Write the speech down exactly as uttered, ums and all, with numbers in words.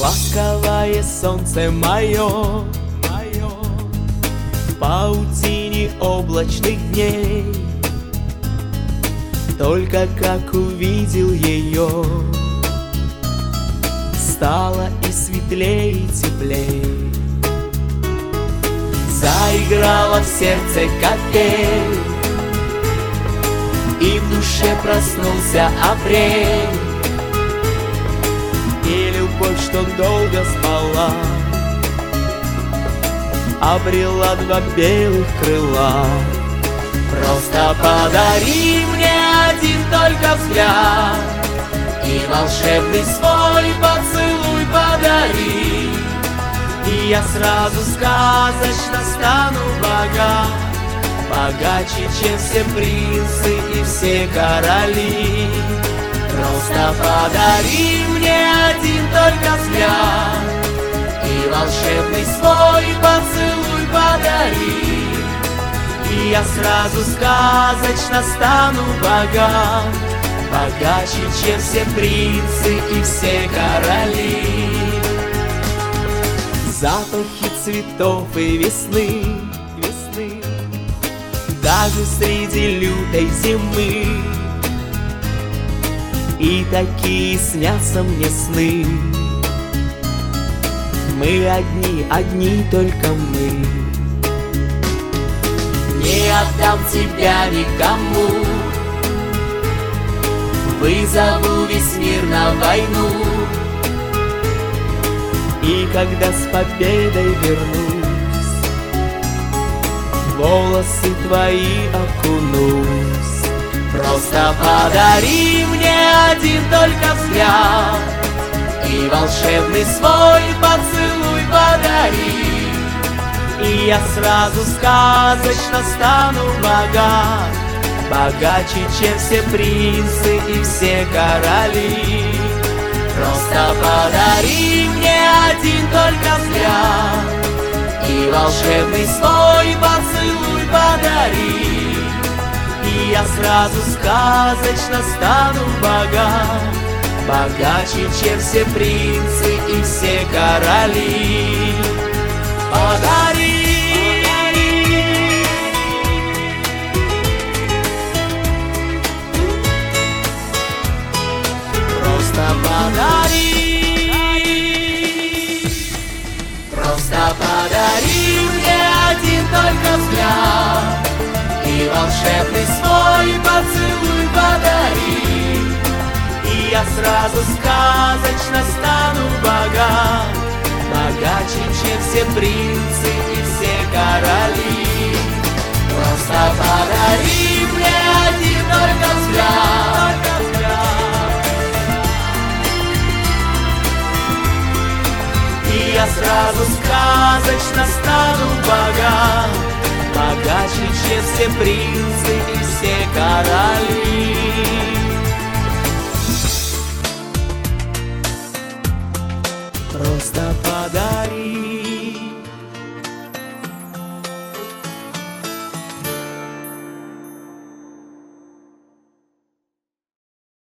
Ласковое солнце мое, мое, в паутине облачных дней. Только как увидел ее, стало и светлей, и теплей. Заиграла в сердце капель, и в душе проснулся апрель. И любовь, что долго спала, обрела два белых крыла. Просто подари мне один только взгляд, и волшебный свой поцелуй подари, и я сразу сказочно стану богат, богаче, чем все принцы и все короли. Просто подари мне один только взгляд, и волшебный свой поцелуй подари, и я сразу сказочно стану богат, богаче, чем все принцы и все короли. Запахи цветов и весны, весны, даже среди лютой зимы. И такие снятся мне сны. Мы одни, одни только мы. Не отдам тебя никому, вызову весь мир на войну. И когда с победой вернусь, волосы твои окунусь. Просто подари мне один только взгляд, и волшебный свой поцелуй подари, и я сразу сказочно стану богат, богаче, чем все принцы и все короли. Просто подари мне один только взгляд, и волшебный свой поцелуй подари, и я сразу сказочно стану богат, богаче, чем все принцы и все короли. Подари, просто подари, просто подари мне один только взгляд, и волшебный свой поцелуй подари, и я сразу сказочно стану богат, богаче, чем все принцы и все короли. Просто подари мне один только взгляд, и я сразу сказочно стану богат, богаче, чем все принцы и все короли.